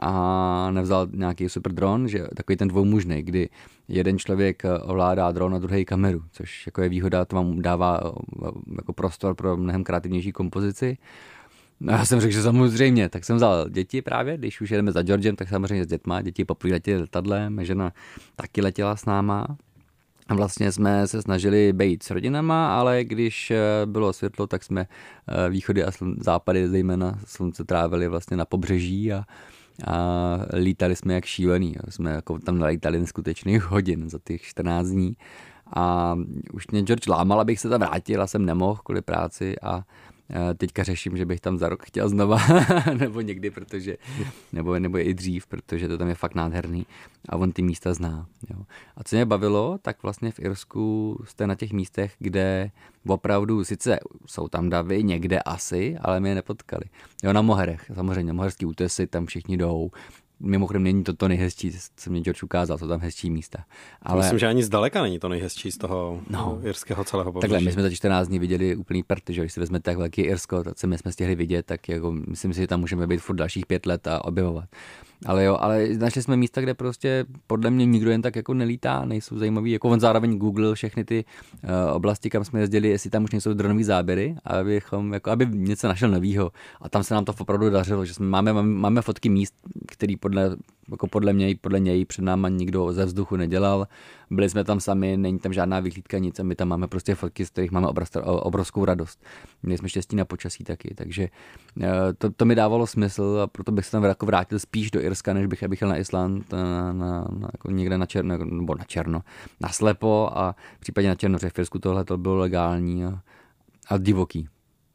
a nevzal nějaký super dron, že takový ten dvoumužnej, kdy jeden člověk ovládá dron a druhý kameru, což jako je výhoda, to vám dává jako prostor pro mnohem kreativnější kompozici. No já jsem řekl, že samozřejmě, tak jsem vzal děti právě, když už jedeme za Georgem, tak samozřejmě s dětma, děti poprvé letěly letadlem, žena taky letěla s náma. A vlastně jsme se snažili být s rodinama, ale když bylo světlo, tak jsme východy a západy, zejména slunce, trávili vlastně na pobřeží a, a lítali jsme jak šílený. Jsme jako tam nalítali neskutečných hodin za těch čtrnáct dní. A už mě George lámal, abych se tam vrátil a jsem nemohl kvůli práci a teďka řeším, že bych tam za rok chtěl znova, nebo někdy, protože, nebo, nebo i dřív, protože to tam je fakt nádherný a on ty místa zná. Jo. A co mě bavilo, tak vlastně v Irsku jste na těch místech, kde opravdu, sice jsou tam davy, někde asi, ale my je nepotkali. Jo, na Moherech, samozřejmě, moherský útesy, tam všichni jdou. Mimochodem není to to nejhezčí, co mě George ukázal, jsou tam hezčí místa. Ale... Myslím, že ani zdaleka není to nejhezčí z toho no. irského celého pobřeží. Takhle, my jsme za čtrnáct dní viděli úplný prd, že když si vezmete tak velký Irsko, tak co my jsme stihli vidět, tak jako myslím si, že tam můžeme být furt dalších pět let a objevovat. Ale jo, ale našli jsme místa, kde prostě podle mě nikdo jen tak jako nelítá, nejsou zajímavý, jako on zároveň googlil všechny ty uh, oblasti, kam jsme jezdili, jestli tam už nejsou dronový záběry, abychom, jako, aby něco našel novýho. A tam se nám to opravdu dařilo, že jsme, máme, máme, máme fotky míst, který podle, jako podle mě, podle něj před náma nikdo ze vzduchu nedělal. Byli jsme tam sami, není tam žádná vyhlídka, nic a my tam máme prostě fotky, z kterých máme obrovskou radost. Měli jsme štěstí na počasí taky, takže uh, to, to mi dávalo smysl a proto bych se tam jako vrátil spíš do Irska, než bych, abych jel na Island, na, na, na, jako někde na černo, nebo na černo, na slepo a případně na černo, v Irsku tohle to bylo legální a, a divoký.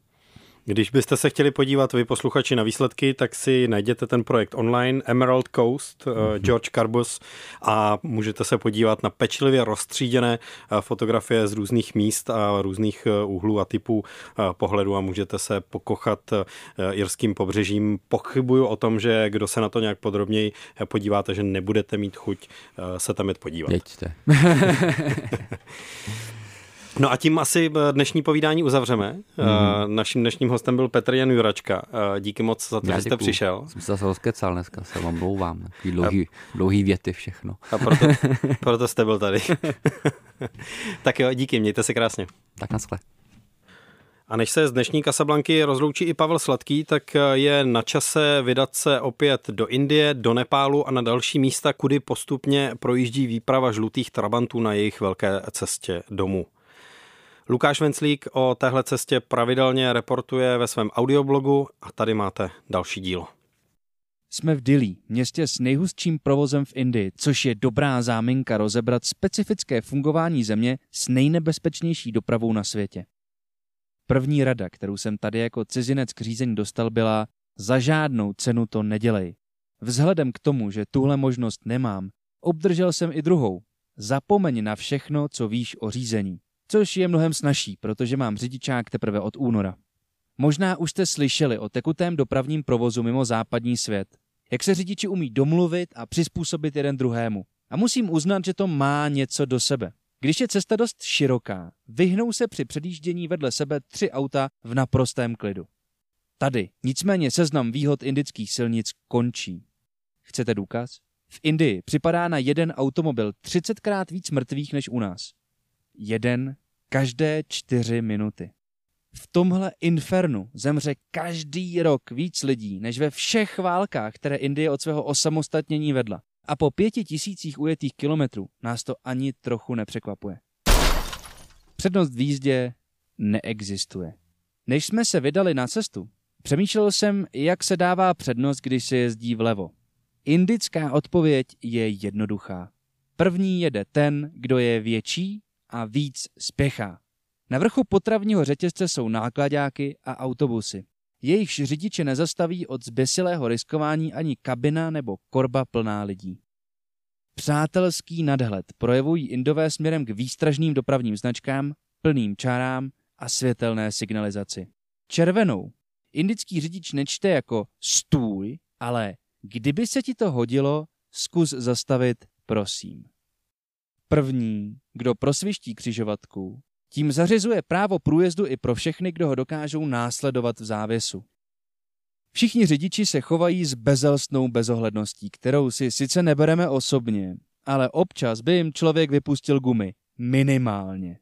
Když byste se chtěli podívat vy posluchači na výsledky, tak si najděte ten projekt online Emerald Coast, mm-hmm. George Carbus a můžete se podívat na pečlivě rozstříděné fotografie z různých míst a různých úhlů a typů pohledu a můžete se pokochat irským pobřežím. Pochybuju o tom, že kdo se na to nějak podrobněji podíváte, že nebudete mít chuť se tam jet podívat. Jeďte. No a tím asi dnešní povídání uzavřeme. Mm-hmm. Naším dnešním hostem byl Petr Jan Juračka. Díky moc za to, že jste přišel. Jsem se zase rozkecal dneska, se vám omlouvám. Takový dlouhý, a... dlouhý věty, všechno. A proto, proto jste byl tady. Tak jo, díky, mějte se krásně. Tak naschle. A než se z dnešní Casablanky rozloučí i Pavel Sladký, tak je na čase vydat se opět do Indie, do Nepálu a na další místa, kudy postupně projíždí výprava žlutých trabantů na jejich velké cestě domů. Lukáš Venclík o téhle cestě pravidelně reportuje ve svém audioblogu a tady máte další dílo. Jsme v Dillí, městě s nejhustším provozem v Indii, což je dobrá záminka rozebrat specifické fungování země s nejnebezpečnější dopravou na světě. První rada, kterou jsem tady jako cizinec k řízení dostal, byla: za žádnou cenu to nedělej. Vzhledem k tomu, že tuhle možnost nemám, obdržel jsem i druhou. Zapomeň na všechno, co víš o řízení. Což je mnohem snazší, protože mám řidičák teprve od února. Možná už jste slyšeli o tekutém dopravním provozu mimo západní svět. Jak se řidiči umí domluvit a přizpůsobit jeden druhému. A musím uznat, že to má něco do sebe. Když je cesta dost široká, vyhnou se při předjíždění vedle sebe tři auta v naprostém klidu. Tady nicméně seznam výhod indických silnic končí. Chcete důkaz? V Indii připadá na jeden automobil třicetkrát víc mrtvých než u nás. Jeden každé čtyři minuty. V tomhle infernu zemře každý rok víc lidí, než ve všech válkách, které Indie od svého osamostatnění vedla. A po pěti tisících ujetých kilometrů nás to ani trochu nepřekvapuje. Přednost v jízdě neexistuje. Než jsme se vydali na cestu, přemýšlel jsem, jak se dává přednost, když se jezdí vlevo. Indická odpověď je jednoduchá. První jede ten, kdo je větší a víc spěchá. Na vrchu potravního řetězce jsou náklaďáky a autobusy. Jejichž řidiče nezastaví od zběsilého riskování ani kabina nebo korba plná lidí. Přátelský nadhled projevují Indové směrem k výstražným dopravním značkám, plným čárám a světelné signalizaci. Červenou indický řidič nečte jako stůj, ale kdyby se ti to hodilo, zkus zastavit, prosím. První, kdo prosviští křižovatku, tím zařizuje právo průjezdu i pro všechny, kdo ho dokážou následovat v závěsu. Všichni řidiči se chovají s bezelstnou bezohledností, kterou si sice nebereme osobně, ale občas by jim člověk vypustil gumy. Minimálně.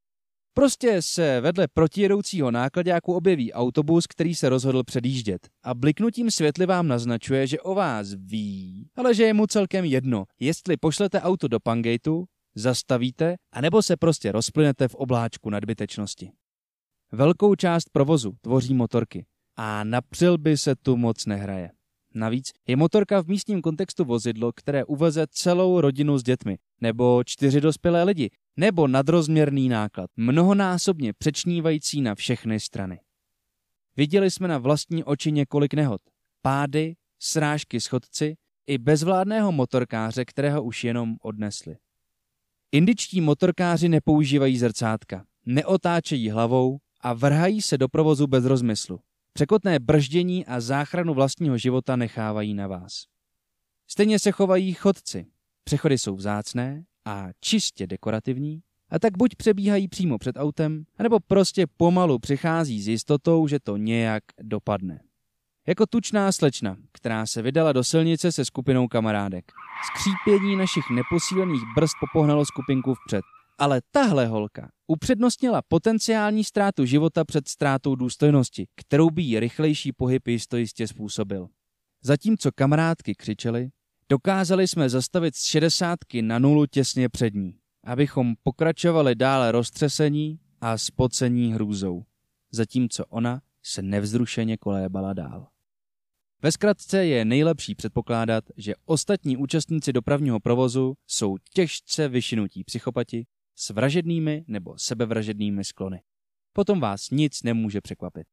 Prostě se vedle protijedoucího náklaďáku objeví autobus, který se rozhodl předjíždět a bliknutím světly vám naznačuje, že o vás ví, ale že je mu celkem jedno, jestli pošlete auto do Pangejtu, zastavíte, anebo se prostě rozplynete v obláčku nadbytečnosti. Velkou část provozu tvoří motorky a na přilby se tu moc nehraje. Navíc je motorka v místním kontextu vozidlo, které uveze celou rodinu s dětmi, nebo čtyři dospělé lidi, nebo nadrozměrný náklad, mnohonásobně přečnívající na všechny strany. Viděli jsme na vlastní oči několik nehod, pády, srážky s chodci i bezvládného motorkáře, kterého už jenom odnesli. Indičtí motorkáři nepoužívají zrcátka, neotáčejí hlavou a vrhají se do provozu bez rozmyslu. Překotné brždění a záchranu vlastního života nechávají na vás. Stejně se chovají chodci. Přechody jsou vzácné a čistě dekorativní, a tak buď přebíhají přímo před autem, anebo prostě pomalu přichází s jistotou, že to nějak dopadne. Jako tučná slečna, která se vydala do silnice se skupinou kamarádek. Skřípění našich neposílených brzd popohnalo skupinku vpřed. Ale tahle holka upřednostnila potenciální ztrátu života před ztrátou důstojnosti, kterou by jí rychlejší pohyb jistojistě způsobil. Zatímco kamarádky křičely, dokázali jsme zastavit z šedesátky na nulu těsně před ní, abychom pokračovali dále roztřesení a spocení hrůzou, zatímco ona se nevzrušeně kolébala dál. Ve zkratce je nejlepší předpokládat, že ostatní účastníci dopravního provozu jsou těžce vyšinutí psychopati s vražednými nebo sebevražednými sklony. Potom vás nic nemůže překvapit.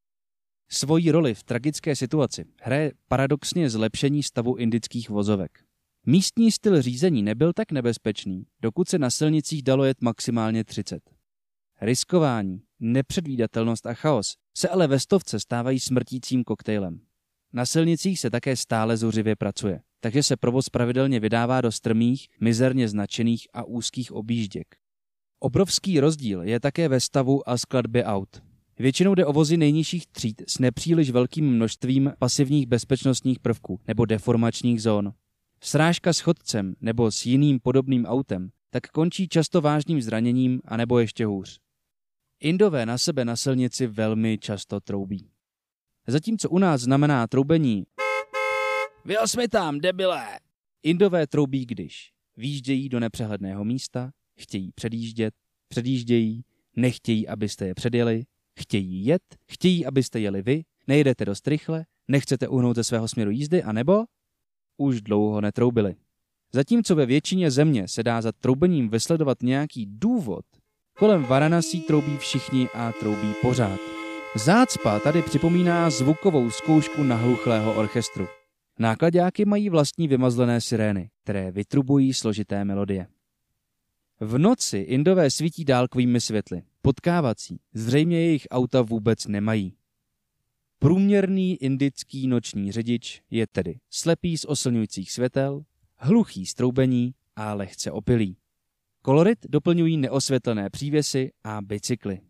Svoji roli v tragické situaci hraje paradoxně zlepšení stavu indických vozovek. Místní styl řízení nebyl tak nebezpečný, dokud se na silnicích dalo jet maximálně třicet. Riskování, nepředvídatelnost a chaos se ale ve stovce stávají smrtícím koktejlem. Na silnicích se také stále zuřivě pracuje, takže se provoz pravidelně vydává do strmých, mizerně značených a úzkých objížděk. Obrovský rozdíl je také ve stavu a skladbě aut. Většinou jde o vozy nejnižších tříd s nepříliš velkým množstvím pasivních bezpečnostních prvků nebo deformačních zón. Srážka s chodcem nebo s jiným podobným autem tak končí často vážným zraněním anebo ještě hůř. Indové na sebe na silnici velmi často troubí. Zatímco u nás znamená troubení "Vyjel jsme tam, debile!", Indové troubí, když výjíždějí do nepřehledného místa, chtějí předjíždět, předjíždějí, nechtějí, abyste je předjeli, chtějí jet, chtějí, abyste jeli vy, nejedete dost rychle, nechcete uhnout ze svého směru jízdy, anebo už dlouho netroubili. Zatímco ve většině země se dá za troubením vysledovat nějaký důvod, kolem Varanasí troubí všichni a troubí pořád. Zácpa tady připomíná zvukovou zkoušku nahluchlého orchestru. Náklaďáky mají vlastní vymazlené sirény, které vytrubují složité melodie. V noci Indové svítí dálkovými světly. Potkávací, zřejmě jejich auta vůbec nemají. Průměrný indický noční řidič je tedy slepý z oslňujících světel, hluchý z troubení a lehce opilý. Kolorit doplňují neosvětlené přívěsy a bicykly.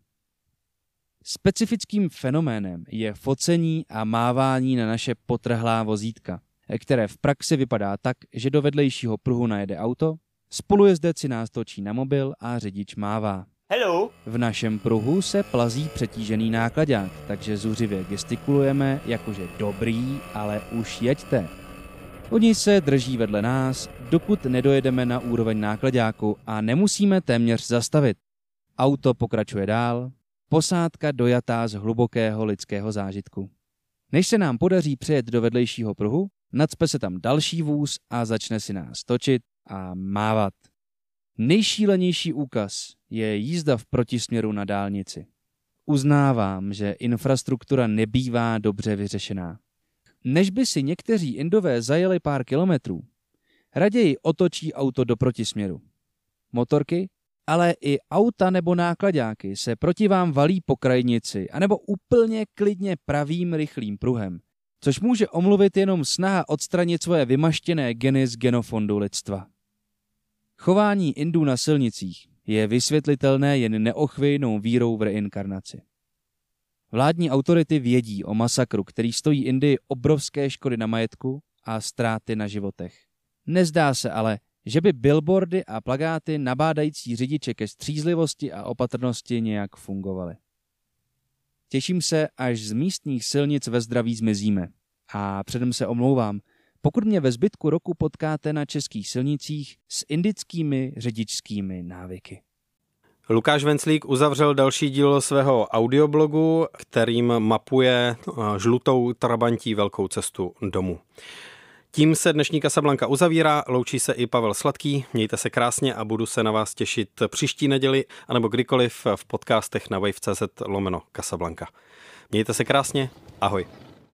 Specifickým fenoménem je focení a mávání na naše potrhlá vozítka, které v praxi vypadá tak, že do vedlejšího pruhu najede auto, spolujezdec si nás točí na mobil a řidič mává. Hello. V našem pruhu se plazí přetížený náklaďák, takže zuřivě gestikulujeme, jakože dobrý, ale už jeďte. Oni se drží vedle nás, dokud nedojedeme na úroveň náklaďáku a nemusíme téměř zastavit. Auto pokračuje dál, posádka dojatá z hlubokého lidského zážitku. Než se nám podaří přejet do vedlejšího pruhu, nacpe se tam další vůz a začne si nás točit a mávat. Nejšílenější úkaz je jízda v protisměru na dálnici. Uznávám, že infrastruktura nebývá dobře vyřešená. Než by si někteří Indové zajeli pár kilometrů, raději otočí auto do protisměru. Motorky, ale i auta nebo náklaďáky se proti vám valí po krajnici anebo úplně klidně pravým rychlým pruhem, což může omluvit jenom snaha odstranit svoje vymaštěné geny z genofondu lidstva. Chování Indů na silnicích je vysvětlitelné jen neochvějnou vírou v reinkarnaci. Vládní autority vědí o masakru, který stojí Indii obrovské škody na majetku a ztráty na životech. Nezdá se ale, že by billboardy a plakáty nabádající řidiče ke střízlivosti a opatrnosti nějak fungovaly. Těším se, až z místních silnic ve zdraví zmizíme. A předem se omlouvám, pokud mě ve zbytku roku potkáte na českých silnicích s indickými řidičskými návyky. Lukáš Venclík uzavřel další díl svého audioblogu, kterým mapuje žlutou trabantí velkou cestu domů. Tím se dnešní Casablanca uzavírá, loučí se i Pavel Sladký, mějte se krásně a budu se na vás těšit příští neděli anebo kdykoliv v podcastech na wave tečka cz lomeno Casablanca. Mějte se krásně, ahoj.